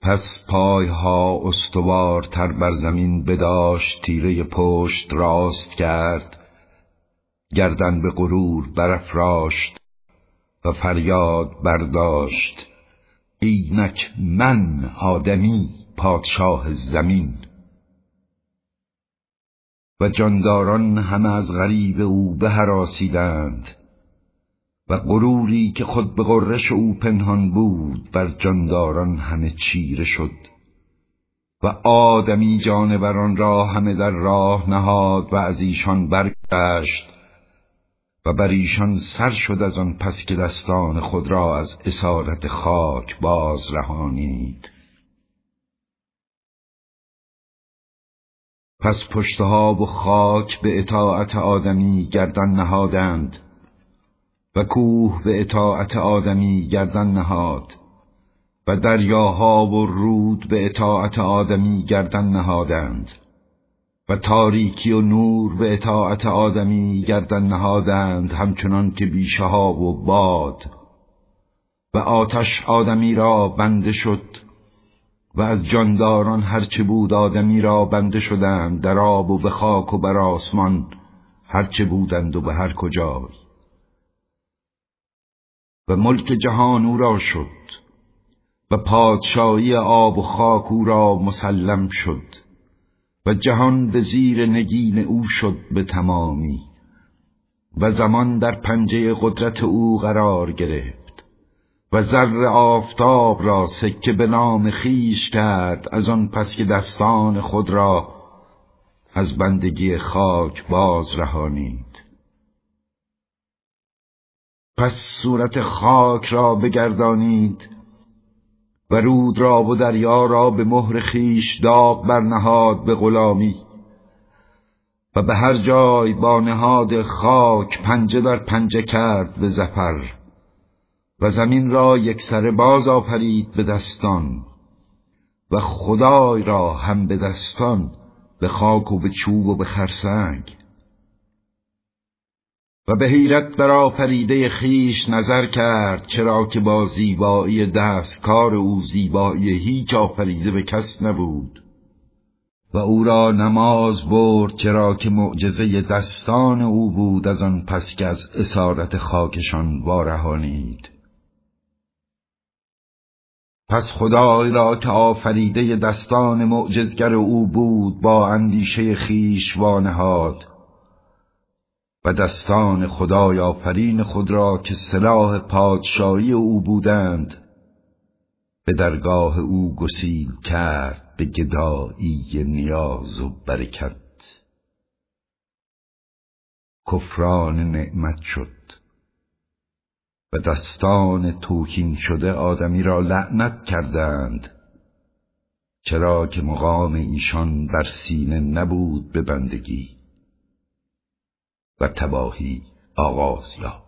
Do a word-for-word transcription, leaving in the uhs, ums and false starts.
پس پایها استوارتر بر زمین بداشت، تیره پشت راست کرد، گردن به غرور برافراشت و فریاد برداشت: اینک من آدمی پادشاه زمین. و جانداران همه از غریو او بهراسیدند و غروری که خود به غرش او پنهان بود بر جانداران همه چیره شد و آدمی جانوران را همه در راه نهاد و از ایشان برگشت و بر ایشان سر شد از آن پس که دستان خود را از اسارت خاک باز رهانید. پس پشتها و خاک به اطاعت آدمی گردن نهادند و کوه به اطاعت آدمی گردن نهاد و دریاها و رود به اطاعت آدمی گردن نهادند و تاریکی و نور به اطاعت آدمی گردن نهادند، همچنان که بیشه ها و باد. و آتش آدمی را بنده شد و از جانداران هرچه بود آدمی را بنده شدند، در آب و به خاک و بر آسمان هرچه بودند و به هر کجای. و ملک جهان او را شد و پادشاهی آب و خاک او را مسلم شد و جهان به زیر نگین او شد به تمامی و زمان در پنجه قدرت او قرار گرفت و زر آفتاب را سکه به نام خیش کرد، از آن پس که دستان خود را از بندگی خاک باز رهانید. پس صورت خاک را بگردانید و رود را و دریا را به مهر خیش داغ برنهاد به غلامی و به هر جای با نهاد خاک پنجه در پنجه کرد به ظفر و زمین را یک سره باز آفرید به دستان و خدای را هم به دستان، به خاک و به چوب و به خرسنگ. و به حیرت در آفریده خیش نظر کرد، چرا که با زیبایی دستکار او زیبایی هیچ آفریده به کس نبود. و او را نماز برد، چرا که معجزه دستان او بود، از آن پس که از اسارت خاکشان وارهانید. پس خدای را که آفریده دستان معجزگر او بود با اندیشه خیش وانهاد و دستان خدای آفرین خود را که سلاح پادشاهی او بودند به درگاه او گسیل کرد به گدایی نیاز و برکت. کفران نعمت شد و دستان توهین شده آدمی را لعنت کردند، چرا که مقام ایشان بر سینه نبود به بندگی و تباهی آغاز یافت.